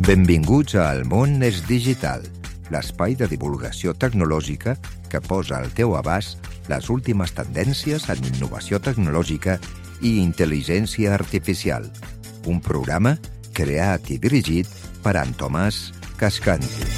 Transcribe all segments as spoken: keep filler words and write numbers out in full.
Benvinguts a El món és digital, l'espai de divulgació tecnològica que posa al teu abast les últimes tendències en innovació tecnològica i intel·ligència artificial. Un programa creat i dirigit per en Tomàs Cascanti.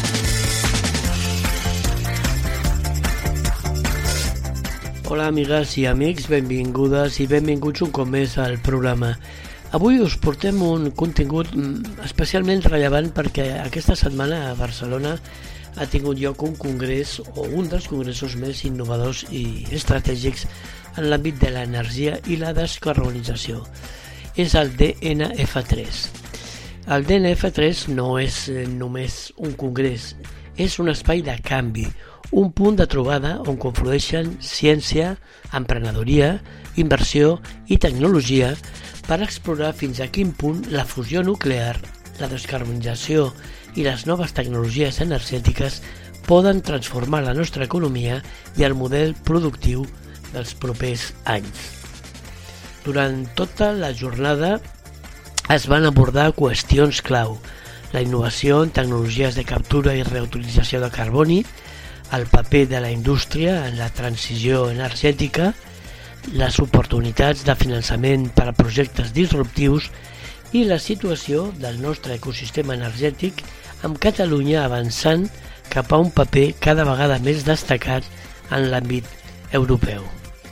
Hola amigues i amics, benvingudes i benvinguts un cop més al programa. Avui us portem un contingut especialment rellevant perquè aquesta setmana a Barcelona ha tingut lloc un congrés o un dels congressos més innovadors i estratègics en l'àmbit de l'energia i la descarbonització. És el D N F tres. El D N F tres no és només un congrés, és un espai de canvi, un punt de trobada on conflueixen ciència, emprenedoria, inversió i tecnologia per explorar fins a quin punt la fusió nuclear, la descarbonització i les noves tecnologies energètiques poden transformar la nostra economia i el model productiu dels propers anys. Durant tota la jornada es van abordar qüestions clau: la innovació en tecnologies de captura i reutilització de carboni, el paper de la indústria en la transició energètica, les oportunitats de finançament per a projectes disruptius i la situació del nostre ecosistema energètic, amb Catalunya avançant cap a un paper cada vegada més destacat en l'àmbit europeu.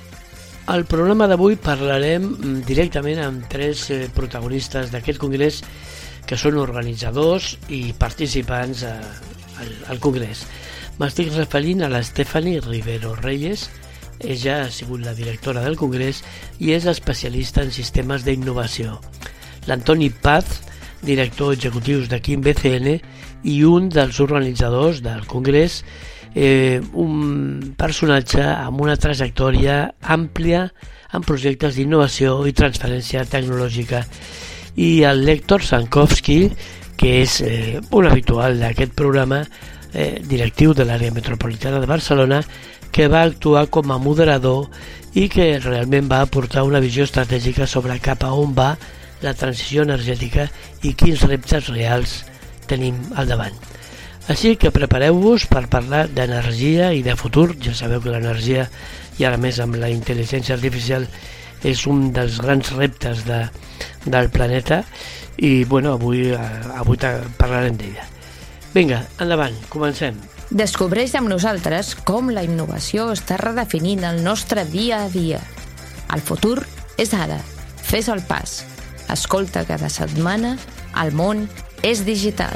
Al programa d'avui parlarem directament amb tres protagonistes d'aquest congrés que són organitzadors i participants al, al congrés. M'estic referint a la Stephanie Rivero Reyes. Ella ha sigut la directora del congrés i és especialista en sistemes d'innovació. L'Antoni Paz, director executiu de Quim B C N i un dels organitzadors del congrés, eh, un personatge amb una trajectòria àmplia en projectes d'innovació i transferència tecnològica. I el Héctor Sankowski, que és eh, un habitual d'aquest programa, eh, directiu de l'àrea metropolitana de Barcelona, que va actuar com a moderador i que realment va aportar una visió estratègica sobre cap a on va la transició energètica i quins reptes reals tenim al davant. Així que prepareu-vos per parlar d'energia i de futur. Ja sabeu que l'energia, i ara més amb la intel·ligència artificial, és un dels grans reptes de, del planeta i bueno, avui, avui parlarem d'ella. Vinga, endavant, comencem. Descobreix amb nosaltres com la innovació està redefinint el nostre dia a dia. El futur és ara. Fes el pas. Escolta cada setmana El món és digital.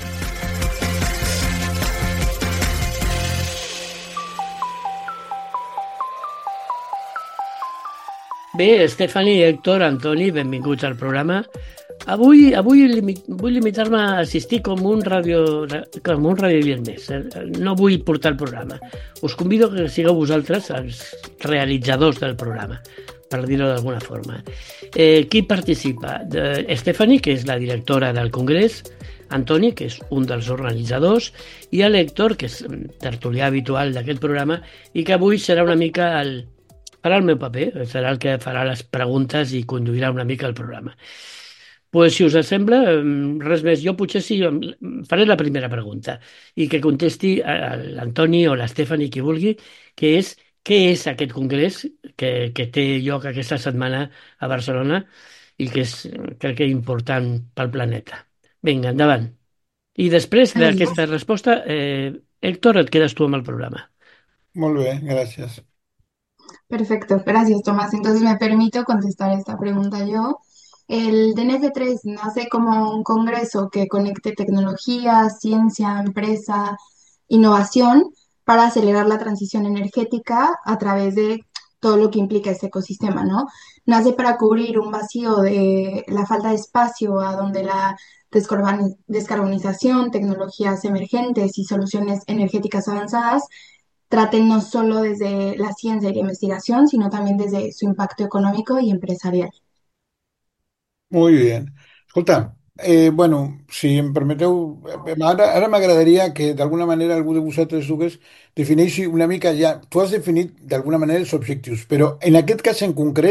Bé, Stephanie, Héctor, Antoni, benvinguts al programa. Avui, avui limi, vull limitar-me a assistir com un radio, com un radio més. No vull portar el programa. Us convido que sigueu vosaltres els realitzadors del programa, per dir-ho d'alguna forma. Eh, qui participa? De Stephanie, que és la directora del congrés, Antoni, que és un dels organitzadors, i l'Héctor, que és tertulià habitual d'aquest programa i que avui serà una mica el, farà el meu paper, serà el que farà les preguntes i conduirà una mica el programa. Pues, si us sembla, res més. Jo potser sí, faré la primera pregunta i que contesti l'Antoni o la Stephanie, qui vulgui, que és què és aquest congrés que, que té lloc aquesta setmana a Barcelona i que és, crec que, important pel planeta. Vinga, endavant. I després d'aquesta resposta, eh, Héctor, et quedes tu amb el programa. Molt bé, gràcies. Perfecto, gracias Tomás. Entonces me permito contestar esta pregunta yo. El D N F tres nace como un congreso que conecte tecnología, ciencia, empresa, innovación para acelerar la transición energética a través de todo lo que implica este ecosistema, ¿no? Nace para cubrir un vacío de la falta de espacio a donde la descarboni- descarbonización, tecnologías emergentes y soluciones energéticas avanzadas traten no solo desde la ciencia y la investigación, sino también desde su impacto económico y empresarial. Molt bé. Escolta, eh, bueno, si em permeteu, eh, ara, ara m'agradaria que d'alguna manera algú de vosaltres dues defineixi una mica ja, tu has definit d'alguna manera els objectius, però en aquest cas en concret,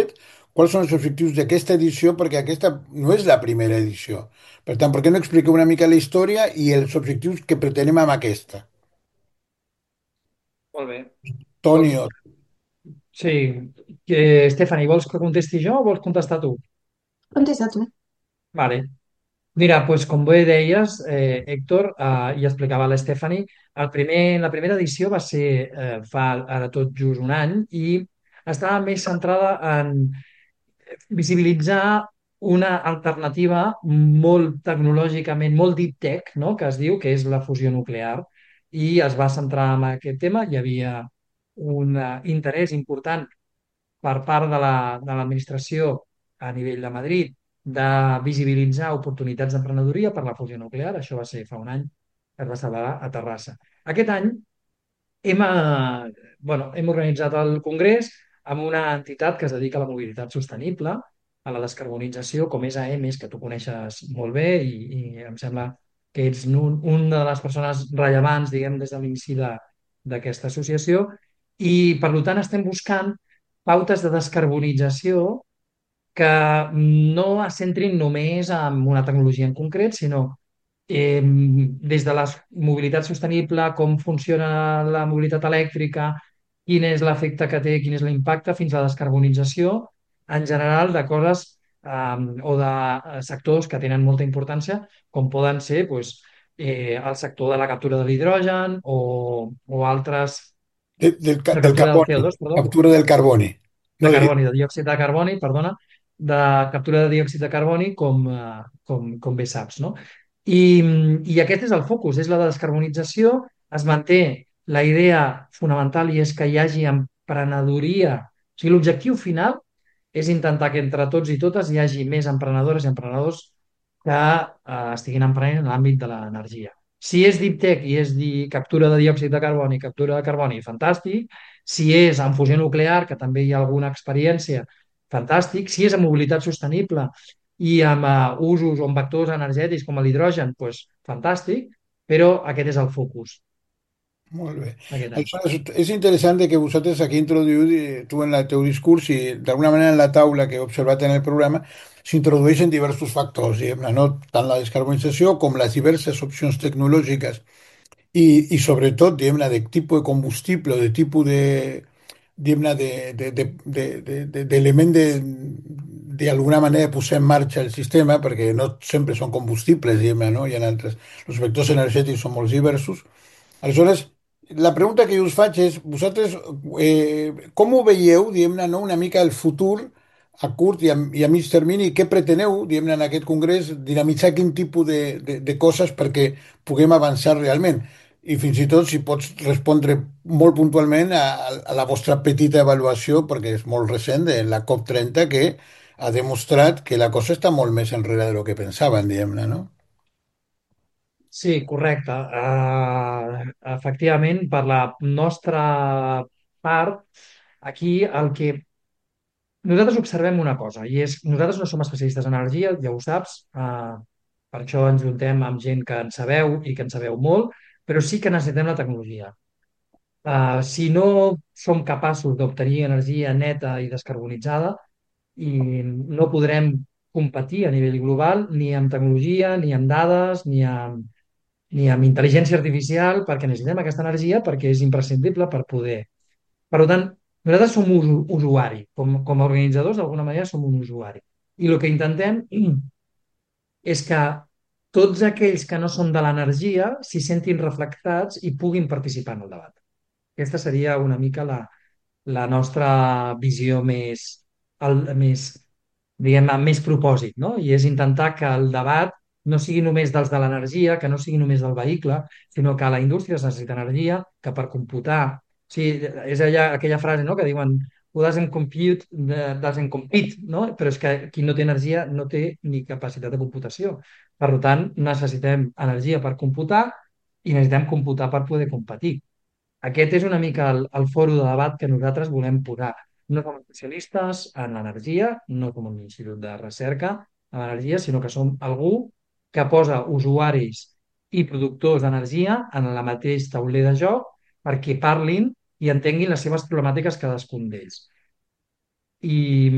quals són els objectius d'aquesta edició, perquè aquesta no és la primera edició. Per tant, per què no expliqueu una mica la història i els objectius que pretenem amb aquesta? Molt bé. Toni, Vols... o- Sí. Que, Stephanie, vols que contesti jo o vols contestar tu? Contesta tú. Vale. Mira, pues com bé deies, eh, Héctor, eh, i explicava la Stephanie, el primer, la primera edició va ser eh, fa ara tot just un any i estava més centrada en visibilitzar una alternativa molt tecnològicament, molt deep tech, no?, que es diu, que és la fusió nuclear, i es va centrar en aquest tema. Hi havia un eh, interès important per part de la, de l'administració a nivell de Madrid de visibilitzar oportunitats d'emprenedoria per la fusió nuclear. Això va ser fa un any, es va celebrar a Terrassa. Aquest any hem, eh, bueno, hem organitzat el congrés amb una entitat que es dedica a la mobilitat sostenible, a la descarbonització, com és A E M E S, que tu coneixes molt bé i, i em sembla que ets un, una de les persones rellevants, diguem, des de l'inici de- d'aquesta associació. I, per tant, estem buscant pautes de descarbonització que no es centrin només en una tecnologia en concret, sinó eh, des de la mobilitat sostenible, com funciona la mobilitat elèctrica, quin és l'efecte que té, quin és l'impacte, fins a la descarbonització en general de coses eh, o de eh, sectors que tenen molta importància, com poden ser pues, eh, el sector de la captura de l'hidrogen o, o altres, de- del, ca- la del captura del carboni, C O dos, perdó, captura del carboni. de No, de, carboni, de diòxid de carboni, perdona, de captura de diòxid de carboni, com, eh, com, com bé saps, no? I, I aquest és el focus, és la descarbonització. Es manté la idea fonamental i és que hi hagi emprenedoria. O sigui, l'objectiu final és intentar que entre tots i totes hi hagi més emprenedores i emprenedors que eh, estiguin emprenent en l'àmbit de l'energia. Si és deep tech i és dir captura de diòxid de carboni, captura de carboni, fantàstic. Si és en fusió nuclear, que també hi ha alguna experiència, fantàstic. Si és en mobilitat sostenible i amb uh, usos o amb vectors energètics com l'hidrogen, doncs fantàstic, però aquest és el focus molt bé. aquest any. Aleshores, és interessant de que vosaltres aquí introduïu, eh, tu en el teu discurs i d'alguna manera en la taula que he observat en el programa, s'introdueixen diversos factors, diguem-ne, no? Tant la descarbonització com les diverses opcions tecnològiques i, i sobretot, diguem-ne, de tipus de combustible o de tipus de, diguem-ne, de, de, de, de, de, de, d'element de, d'alguna manera posar en marxa el sistema, perquè no sempre són combustibles, diguem-ne, no? Hi ha altres, els vectors energètics són molt diversos. Aleshores, la pregunta que jo us faig és, vosaltres, eh, com ho veieu, diguem-ne, no, una mica el futur a curt i a, i a mig termini, què preteneu, diguem-ne, en aquest congrés, dinamitzar quin tipus de, de, de coses perquè puguem avançar realment? I fins i tot si pots respondre molt puntualment a, a la vostra petita avaluació, perquè és molt recent, de la COP trenta, que ha demostrat que la cosa està molt més enrere del que pensaven, diguem-ne, no? Sí, correcte. Uh, efectivament, per la nostra part, aquí el que nosaltres observem una cosa, i és nosaltres no som especialistes en energia, ja ho saps, uh, per això ens juntem amb gent que en sabeu i que en sabeu molt, però sí que necessitem la tecnologia. Uh, si no som capaços d'obtenir energia neta i descarbonitzada, i no podrem competir a nivell global ni amb tecnologia, ni amb dades, ni amb, ni amb intel·ligència artificial, perquè necessitem aquesta energia perquè és imprescindible per poder. Per tant, nosaltres som us, usuari, com, com a organitzadors d'alguna manera som un usuari. I el que intentem és que tots aquells que no són de l'energia s'hi sentin reflectats i puguin participar en el debat. Aquesta seria una mica la, la nostra visió més, el, més, diguem, amb més propòsit, no? I és intentar que el debat no sigui només dels de l'energia, que no sigui només del vehicle, sinó que la indústria es necessita energia, que per computar... O sigui, és allà, aquella frase, no?, que diuen who doesn't compute eh, doesn't compete, no? Però és que qui no té energia no té ni capacitat de computació. Per tant, necessitem energia per computar i necessitem computar per poder competir. Aquest és una mica el, el foro de debat que nosaltres volem posar. No som especialistes en l'energia, no som un institut de recerca en l'energia, sinó que som algú que posa usuaris i productors d'energia en el mateix tauler de joc perquè parlin i entenguin les seves problemàtiques cadascun d'ells. I,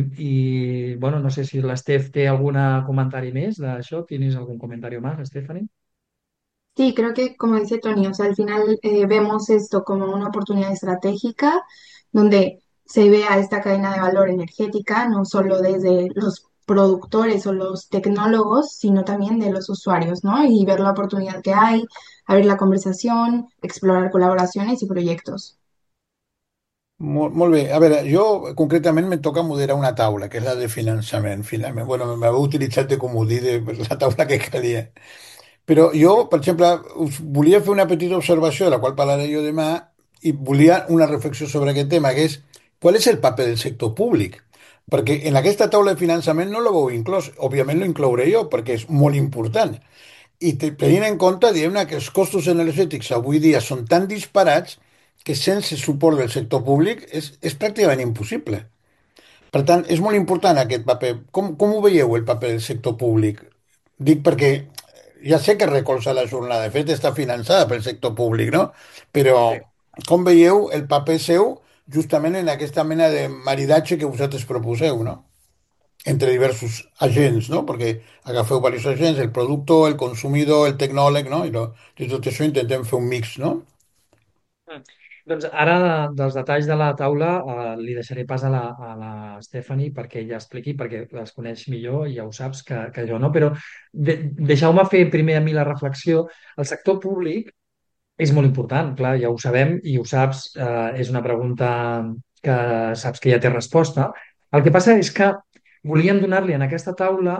i bueno, no sé si l'Estef té algun comentari més d'això. ¿Tienes algún comentario más, Stephanie? Sí, creo que como dice Tony, o sea, al final eh, vemos esto como una oportunidad estratégica donde se vea esta cadena de valor energética, no solo desde los productores o los tecnólogos, sino también de los usuarios, ¿no? Y ver la oportunidad que hay, abrir la conversación, explorar colaboraciones y proyectos. Molt, molt bé. A veure, jo concretament me toca moderar una taula, que és la de finançament. Finalment, bueno, m'havia utilitzat de comodí de la taula que calia. Però jo, per exemple, us volia fer una petita observació, de la qual parlaré jo demà, i volia una reflexió sobre aquest tema, que és qual és el paper del sector públic? Perquè en aquesta taula de finançament no lo veu inclòs. Òbviament lo inclouré jo, perquè és molt important. I te- tenint en compte, diguem-ne, que els costos energètics avui dia són tan disparats que sense suport del sector públic és, és pràcticament impossible. Per tant, és molt important aquest paper. Com, com ho veieu, el paper del sector públic? Dic perquè ja sé que recolza la jornada, de fet està finançada pel sector públic, no? Però Sí. com veieu el paper seu justament en aquesta mena de maridatge que vosaltres proposeu, no? Entre diversos agents, no? Perquè agafeu diversos agents, el productor, el consumidor, el tecnòleg, no? I, lo, i tot això intentem fer un mix, no? Mm. Doncs ara, dels detalls de la taula, eh, li deixaré pas a la, a la Stephanie perquè ella expliqui, perquè les coneix millor i ja ho saps que, que jo no, però de, deixeu-me fer primer a mi la reflexió. El sector públic és molt important, clar, ja ho sabem i ho saps, eh, és una pregunta que saps que ja té resposta. El que passa és que volíem donar-li en aquesta taula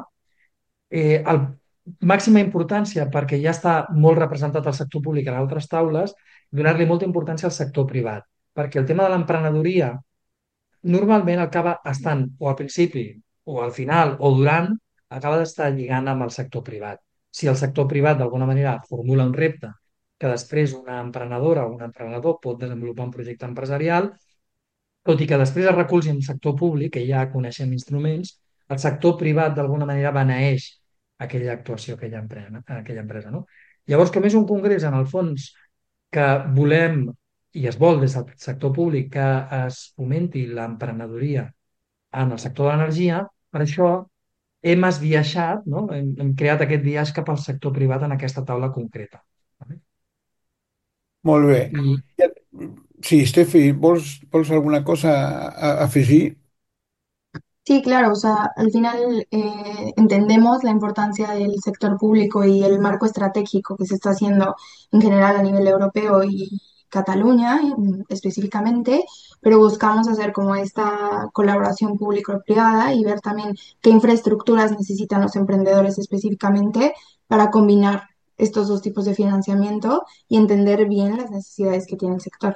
eh, el, màxima importància, perquè ja està molt representat el sector públic en altres taules, donar-li molta importància al sector privat, perquè el tema de l'emprenedoria normalment acaba estant o al principi o al final o durant, acaba d'estar lligant amb el sector privat. Si el sector privat d'alguna manera formula un repte que després una emprenedora o un emprenedor pot desenvolupar un projecte empresarial, tot i que després es recolzi en el sector públic, que ja coneixem instruments, el sector privat d'alguna manera beneeix aquella actuació, aquella empresa, aquella empresa, no? Llavors, com és un congrés, en el fons, que volem i es vol des del sector públic que es fomenti l'emprenedoria en el sector de l'energia, per això hem esbiaixat, no? Hem, hem creat aquest biaix cap al sector privat en aquesta taula concreta. Vale? Molt bé. I, Sí, Estefi, vols, vols alguna cosa a, a afegir? Sí, claro, o sea, al final eh, entendemos la importancia del sector público y el marco estratégico que se está haciendo en general a nivel europeo y Cataluña mm, específicamente, pero buscamos hacer como esta colaboración público-privada y ver también qué infraestructuras necesitan los emprendedores específicamente para combinar estos dos tipos de financiamiento y entender bien las necesidades que tiene el sector.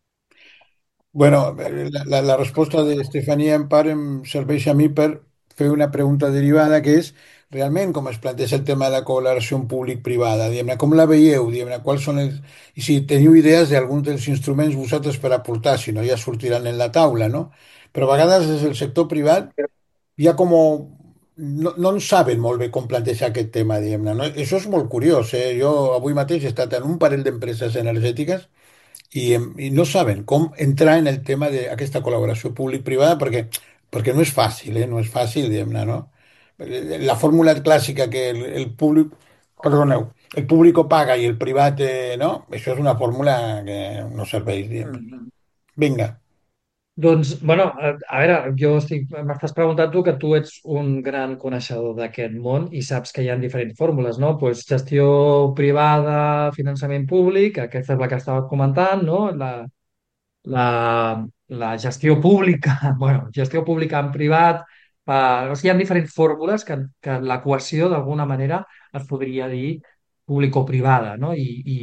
Bueno, eh, la, la, la resposta d'Estefania en part em serveix a mi per fer una pregunta derivada que és realment com es planteja el tema de la col·laboració públic-privada. Diguem-ne, com la veieu? Diguem-ne, quals són els... I si teniu idees d'alguns dels instruments vosaltres per aportar, si no ja sortiran en la taula, no? Però a vegades des del sector privat hi ha com... No, no en saben molt bé com plantejar aquest tema, diguem-ne, no? Això és molt curiós, eh? Jo avui mateix he estat en un parell d'empreses energètiques i, em- i no saben com entrar en el tema d'aquesta col·laboració públic-privada perquè, perquè no és fàcil, eh? No és fàcil, diguem-ne, no? La fórmula clàssica que el, el públic, perdoneu, el públic paga i el privat, eh, no? Això és una fórmula que no serveix, diguem. Vinga. doncs, bueno, a, a veure, jo estic, m'estàs preguntant tu que tu ets un gran coneixedor d'aquest món i saps que hi ha diferents fórmules, no? Pues gestió privada, finançament públic, aquesta és la que estava comentant, no? La, la, la gestió pública, bueno, gestió pública en privat, eh, o sigui, hi ha diferents fórmules que, que l'equació d'alguna manera es podria dir público-privada, no? I, i,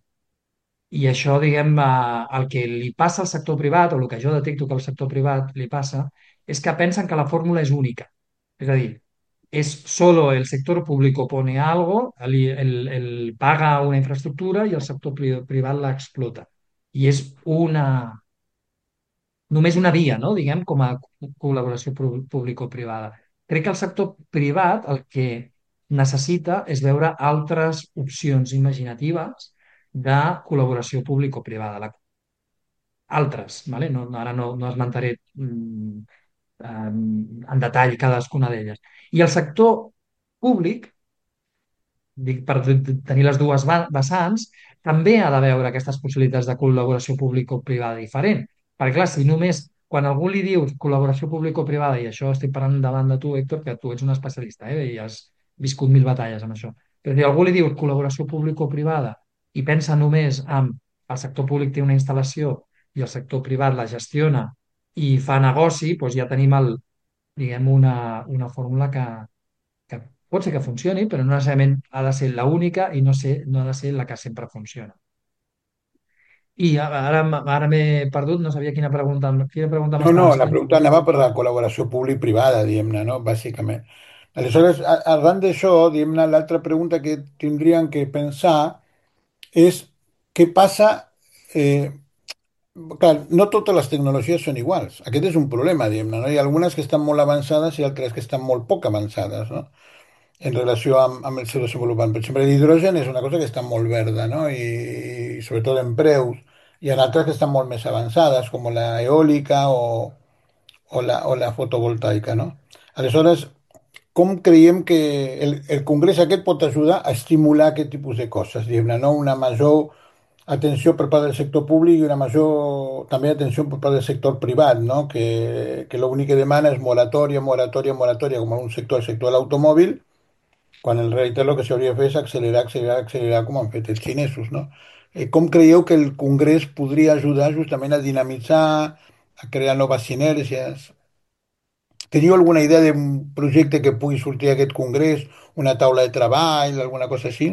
i això, diguem, eh, el que li passa al sector privat, o el que jo detecto que al sector privat li passa, és que pensen que la fórmula és única. És a dir, es solo el sector público pone algo, el, el, el paga una infraestructura i el sector pri- privat la explota. I és una, només una via, no? Diguem, com a col·laboració pu- público-privada. Crec que el sector privat el que necessita és veure altres opcions imaginatives de col·laboració público-privada. La- Altres, ¿vale? No, no- ara no, no esmentaré mm, eh, en detall cadascuna d'elles. I el sector públic, dic, per t- t- tenir les dues va- vessants, també ha de veure aquestes possibilitats de col·laboració público-privada diferent. Perquè, clar, si només quan algú li diu col·laboració público-privada, i això estic parlant davant de tu, Héctor, que tu ets un especialista, eh, i has viscut mil batalles amb això. Però si algú li diu col·laboració público-privada i pensa només en el sector públic té una instal·lació i el sector privat la gestiona i fa negoci, doncs ja tenim el, diguem, una, una fórmula que, que pot ser que funcioni, però no necessàriament ha de ser l'única i no, ser, no ha de ser la que sempre funciona. I ara, m- ara m'he perdut, no sabia quina pregunta, quina pregunta No, no, m'estaves la fent. pregunta anava per la col·laboració públic-privada, diguem-ne, no? Bàsicament. Aleshores, a- arran d'això, diguem-ne, l'altra pregunta que tindríem que pensar és què passa... Eh, clar, no totes les tecnologies són iguals. Aquest és un problema, diguem-ne, no? Hi ha algunes que estan molt avançades i altres que estan molt poc avançades, no? En relació amb, amb el seu desenvolupament. Per exemple, l'hidrogen és una cosa que està molt verda, no? I, i sobretot en preus. Hi ha altres que estan molt més avançades, com la eòlica o, o la, o la fotovoltaica, no? Aleshores, com creiem que el, el Congrés aquest pot ajudar a estimular aquest tipus de coses, diguem-ne, no? Una major atenció per part del sector públic i una major també atenció per part del sector privat, no? Que, que l'únic que demana és moratòria, moratòria, moratòria, com en un sector, el sector de l'automòbil, quan en realitat el que s'hauria de fer és accelerar, accelerar, accelerar, com han fet els xinesos, no? Eh, com creieu que el Congrés podria ajudar justament a dinamitzar, a crear noves sinergies? Teniu alguna idea d'un projecte que pugui sortir d'aquest congrés, una taula de treball, alguna cosa així?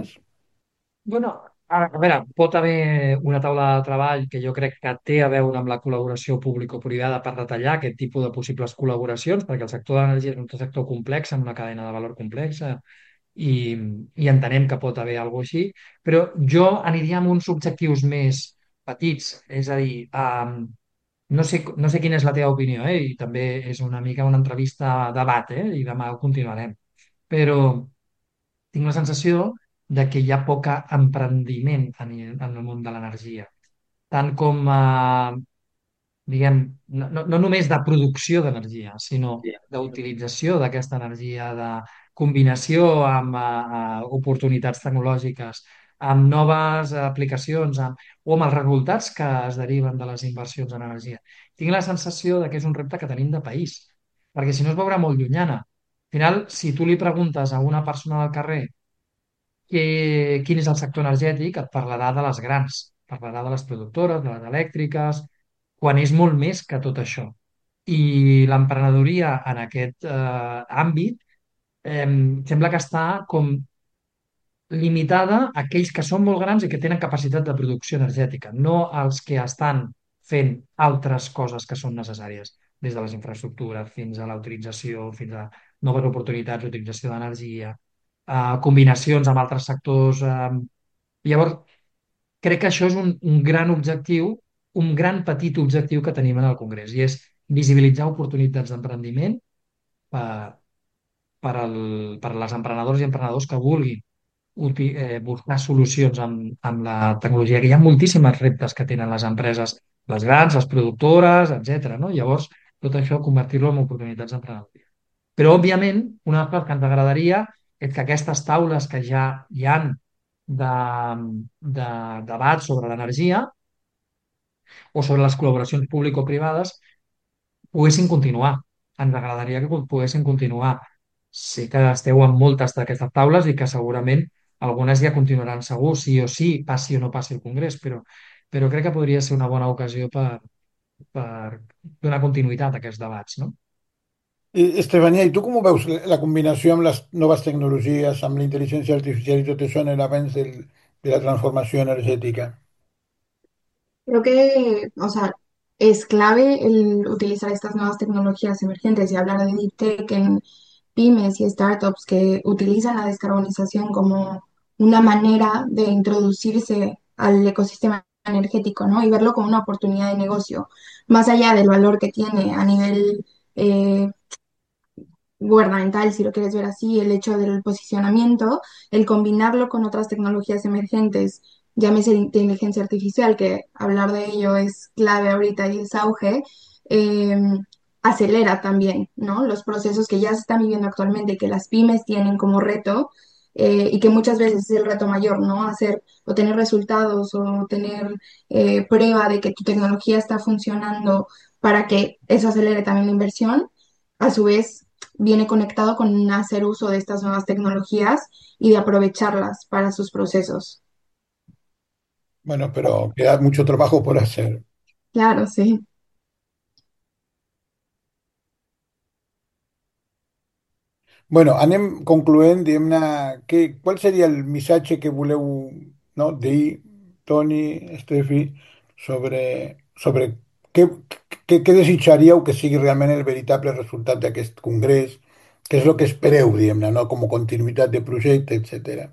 Bueno, a, a veure, pot haver una taula de treball que jo crec que té a veure amb la col·laboració público-privada per detallar aquest tipus de possibles col·laboracions, perquè el sector d'energia és un sector complex, amb una cadena de valor complexa, i, i entenem que pot haver alguna cosa així, però jo aniria amb uns objectius més petits, és a dir, um, no sé, no sé quina és la teva opinió, eh? I també és una mica una entrevista a debat, eh? I demà ho continuarem. Però tinc la sensació de que hi ha poc emprendiment en, en el món de l'energia, tant com eh, diguem, no, no no només de producció d'energia, sinó d'utilització d'aquesta energia, de combinació amb eh, eh, oportunitats tecnològiques, amb noves aplicacions, amb, o amb els resultats que es deriven de les inversions en energia. Tinc la sensació de que és un repte que tenim de país, perquè si no es veurà molt llunyana. Al final, si tu li preguntes a una persona del carrer que, quin és el sector energètic, et parlarà de les grans, parlarà de les productores, de les elèctriques, quan és molt més que tot això. I l'emprenedoria en aquest eh, àmbit eh, sembla que està com limitada a aquells que són molt grans i que tenen capacitat de producció energètica, no als que estan fent altres coses que són necessàries, des de les infraestructures fins a la utilització, fins a noves oportunitats d'utilització d'energia, eh, combinacions amb altres sectors. Eh. Llavors, crec que això és un, un gran objectiu, un gran petit objectiu que tenim en el Congrés, i és visibilitzar oportunitats d'emprendiment per, per, al, per a les emprenedors i emprenedors que vulguin uti, eh, buscar solucions amb, amb la tecnologia, que hi ha moltíssims reptes que tenen les empreses, les grans, les productores, etcètera. No? Llavors, tot això convertir-lo en oportunitats d'emprenedoria. Però, òbviament, una de les coses que ens agradaria és que aquestes taules que ja hi han de, de debat sobre l'energia o sobre les col·laboracions público-privades poguessin continuar. Ens agradaria que poguessin continuar. Sé que esteu en moltes d'aquestes taules i que segurament algunes ja continuaran segur, sí o sí, passi o no passi el Congrés, però, però crec que podria ser una bona ocasió per, per donar continuïtat a aquests debats, no? Eh, Estefania, ¿y tú cómo ves la combinació amb les noves tecnologies, amb la intel·ligència artificial i tot això en l'avenç del- de la transformació energètica? Creo que, o sea, es clave el utilizar estas nuevas tecnologías emergentes y hablar de Deep Tech en pymes y startups que utilizan la descarbonización como una manera de introducirse al ecosistema energético, ¿no? Y verlo como una oportunidad de negocio, más allá del valor que tiene a nivel eh, gubernamental, si lo quieres ver así, el hecho del posicionamiento, el combinarlo con otras tecnologías emergentes, llámese inteligencia artificial, que hablar de ello es clave ahorita y es auge. eh, acelera también, ¿no? Los procesos que ya se están viviendo actualmente, que las pymes tienen como reto, eh, y que muchas veces es el reto mayor, ¿no? Hacer o tener resultados o tener eh, prueba de que tu tecnología está funcionando para que eso acelere también la inversión. A su vez, viene conectado con hacer uso de estas nuevas tecnologías y de aprovecharlas para sus procesos. Bueno, pero queda mucho trabajo por hacer. Claro, sí. Bueno, anem concloent, diguem-ne, què, qual seria el missatge que voleu, no, dir, Toni, Estefi, sobre, sobre què, què, què desitjaríeu que sigui realment el veritable resultat d'aquest congrés, què és el que espereu, diguem-ne, no, com a continuïtat de projecte, etcètera.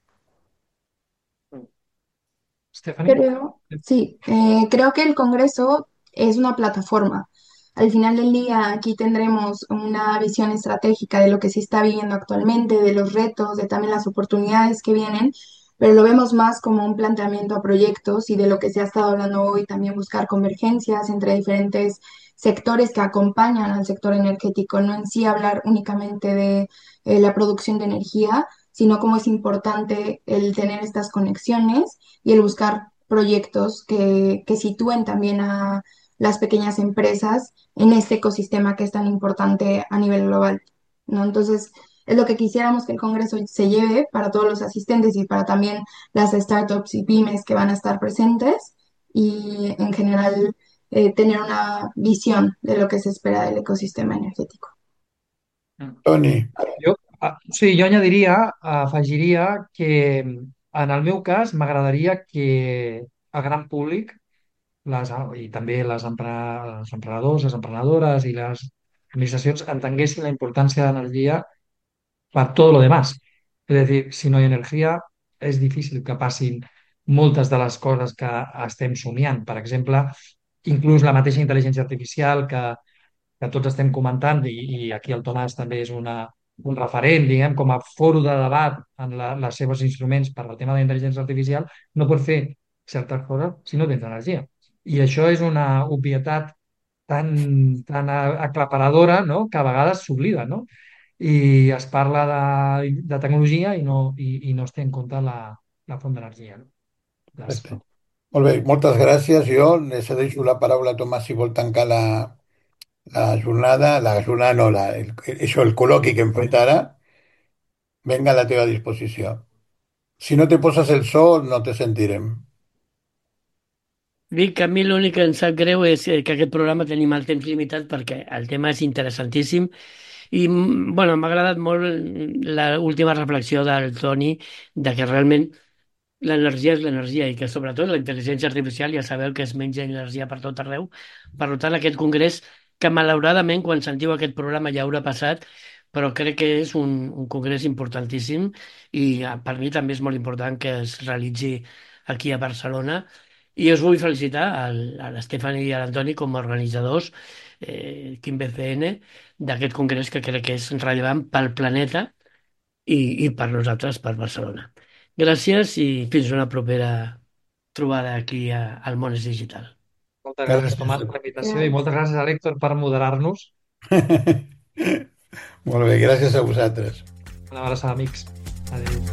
Stephanie? Creo, sí, eh, creo que el Congreso es una plataforma. Al final del día, aquí tendremos una visión estratégica de lo que se está viviendo actualmente, de los retos, de también las oportunidades que vienen, pero lo vemos más como un planteamiento a proyectos y de lo que se ha estado hablando hoy, también buscar convergencias entre diferentes sectores que acompañan al sector energético, no en sí hablar únicamente de eh, la producción de energía, sino cómo es importante el tener estas conexiones y el buscar proyectos que, que sitúen también a las pequeñas empresas en este ecosistema que es tan importante a nivel global, ¿no? Entonces, es lo que quisiéramos que el Congreso se lleve para todos los asistentes y para también las startups y pymes que van a estar presentes y en general eh, tener una visión de lo que se espera del ecosistema energético. Toni, Jo, ah, sí, jo añadiria, afegiria que en el meu cas m'agradaria que el gran públic les, i també les, empre, els emprenedors, les emprenedores i les administracions entenguessin la importància de l'energia para todo lo demás. Es decir, si no hay energia, és difícil que passin moltes de les coses que estem somiant. Per exemple, inclús la mateixa intel·ligència artificial que, que tots estem comentant, i, i aquí el Tomàs també és una, un referent, diguem, com a foro de debat en la, les seves instruments per al tema de la intel·ligència artificial, no pot fer certes coses si no tens energia. I això és una obvietat tan, tan aclaparadora, no?, que a vegades s'oblida, no? I es parla de, de tecnologia i no, i, i no es té en compte la, la font d'energia. No? Les perfecte. Molt bé, moltes gràcies. Jo li cedeixo la paraula a Tomàs si vol tancar la, la jornada, la jornada no, la, el, això, el col·loqui que hem fet ara, venga a la teva disposició. Si no te poses el so, no te sentirem. Dic que a mi l'únic que em sap greu és eh, que aquest programa tenim el temps limitat perquè el tema és interessantíssim i mm, bueno, m'ha agradat molt l'última reflexió del Toni de que realment l'energia és l'energia i que sobretot la intel·ligència artificial ja sabeu que es menja energia per tot arreu. Per tant, aquest congrés, que malauradament quan sentiu aquest programa ja haurà passat, però crec que és un, un congrés importantíssim i eh, per mi també és molt important que es realitzi aquí a Barcelona. I us vull felicitar al, a l'Estefani i a l'Antoni com a organitzadors, eh, Quim B C N, d'aquest congrés que crec que és rellevant pel planeta i, i per nosaltres, per Barcelona. Gràcies i fins una propera trobada aquí a, al Món és Digital. Moltes gràcies, Gràcies. Tomàs, per la invitació i Gracias. moltes gràcies a l'Héctor per moderar-nos. Molt bé, gràcies a vosaltres. Una abraçada, amics. Adéu.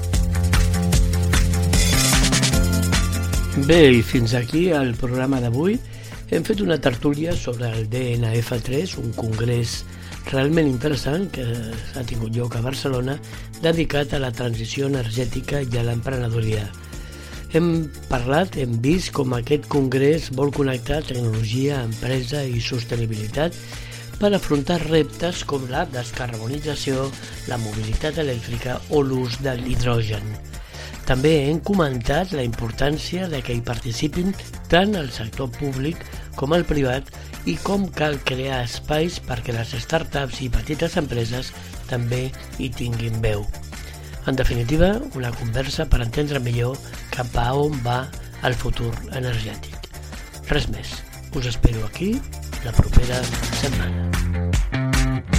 Bé, i fins aquí el programa d'avui. Hem fet una tertúlia sobre el D N F tres, un congrés realment interessant que ha tingut lloc a Barcelona dedicat a la transició energètica i a l'emprenedoria. Hem parlat, hem vist com aquest congrés vol connectar tecnologia, empresa i sostenibilitat per afrontar reptes com la descarbonització, la mobilitat elèctrica o l'ús de l'hidrogen. També hem comentat la importància de que hi participin tant el sector públic com el privat i com cal crear espais perquè les startups i petites empreses també hi tinguin veu. En definitiva, una conversa per entendre millor cap a on va el futur energètic. Res més. Us espero aquí la propera setmana.